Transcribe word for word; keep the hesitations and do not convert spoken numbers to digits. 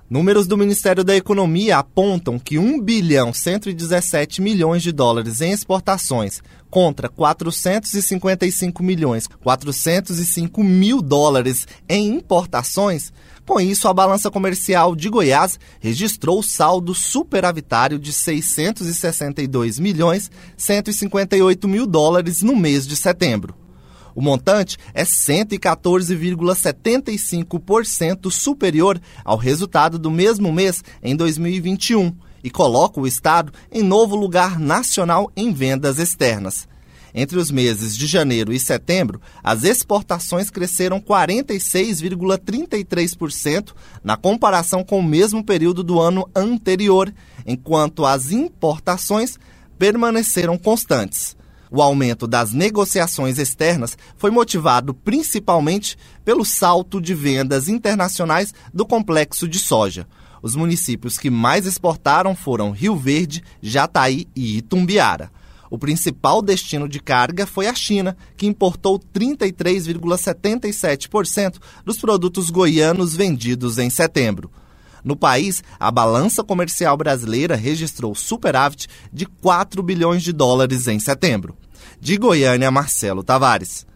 Números do Ministério da Economia apontam que um bilhão cento e dezessete milhões de dólares em exportações contra quatrocentos e cinquenta e cinco milhões quatrocentos e cinco mil dólares em importações. Com isso, a balança comercial de Goiás registrou saldo superavitário de seiscentos e sessenta e dois milhões cento e cinquenta e oito mil dólares no mês de setembro. O montante é cento e quatorze vírgula setenta e cinco por cento superior ao resultado do mesmo mês em dois mil e vinte e um e coloca o estado em novo lugar nacional em vendas externas. Entre os meses de janeiro e setembro, as exportações cresceram quarenta e seis vírgula trinta e três por cento na comparação com o mesmo período do ano anterior, enquanto as importações permaneceram constantes. O aumento das negociações externas foi motivado principalmente pelo salto de vendas internacionais do complexo de soja. Os municípios que mais exportaram foram Rio Verde, Jataí e Itumbiara. O principal destino de carga foi a China, que importou trinta e três vírgula setenta e sete por cento dos produtos goianos vendidos em setembro. No país, a balança comercial brasileira registrou superávit de quatro bilhões de dólares em setembro. De Goiânia, Marcelo Tavares.